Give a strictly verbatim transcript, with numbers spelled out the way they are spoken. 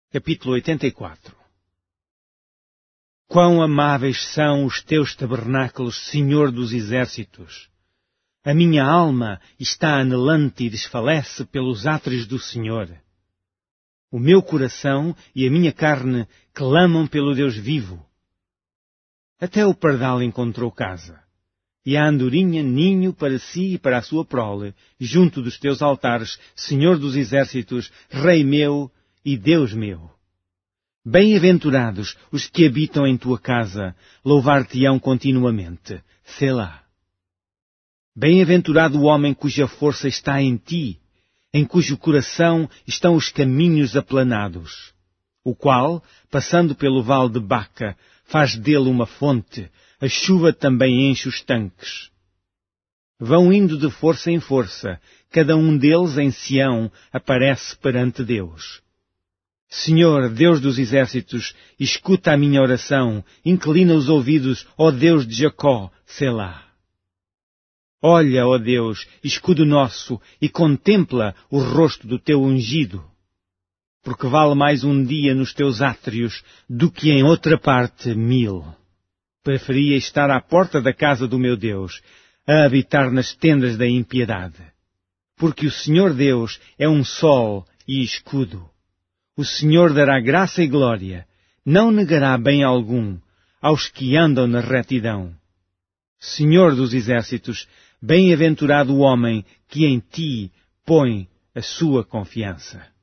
Capítulo oitenta e quatro. Quão amáveis são os teus tabernáculos, Senhor dos exércitos! A minha alma está anelante e desfalece pelos átrios do Senhor. O meu coração e a minha carne clamam pelo Deus vivo. Até o pardal encontrou casa, e a andorinha ninho para si e para a sua prole, junto dos teus altares, Senhor dos exércitos, Rei meu e Deus meu. Bem-aventurados os que habitam em tua casa, louvar-te-ão continuamente. Selá. Bem-aventurado o homem cuja força está em ti, em cujo coração estão os caminhos aplanados, o qual, passando pelo vale de Baca, faz dele uma fonte, a chuva também enche os tanques. Vão indo de força em força, cada um deles em Sião aparece perante Deus. Senhor, Deus dos exércitos, escuta a minha oração, inclina os ouvidos, ó Deus de Jacó, Selá. Olha, ó Deus, escudo nosso, e contempla o rosto do teu ungido, porque vale mais um dia nos teus átrios do que em outra parte mil. Preferia estar à porta da casa do meu Deus, a habitar nas tendas da impiedade, porque o Senhor Deus é um sol e escudo. O Senhor dará graça e glória, não negará bem algum aos que andam na retidão. Senhor dos exércitos, bem-aventurado o homem que em ti põe a sua confiança.